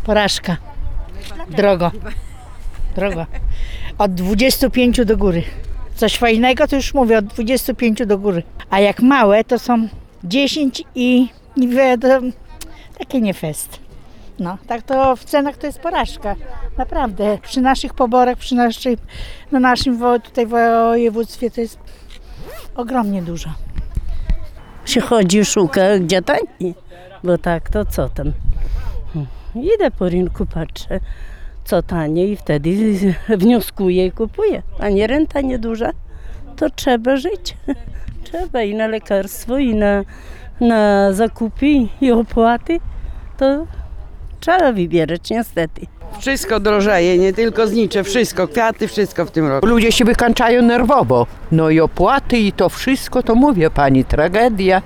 Porażka. Drogo. Drogo. Od 25 do góry. Coś fajnego to już mówię, od 25 do góry. A jak małe to są 10 i nie wiadomo, takie nie fest. No, tak to w cenach to jest porażka. Naprawdę. Przy naszych poborach, naszym tutaj województwie to jest ogromnie dużo. Się chodzi, szuka, gdzie taniej, bo tak to co tam. Idę po rynku, patrzę, co taniej i wtedy wnioskuję i kupuję. A nie renta nieduża, to trzeba żyć. Trzeba i na lekarstwo, i na zakupy, i opłaty. To trzeba wybierać niestety. Wszystko drożeje, nie tylko znicze, wszystko, kwiaty, wszystko w tym roku. Ludzie się wykańczają nerwowo. No i opłaty i to wszystko, to mówię pani, tragedia.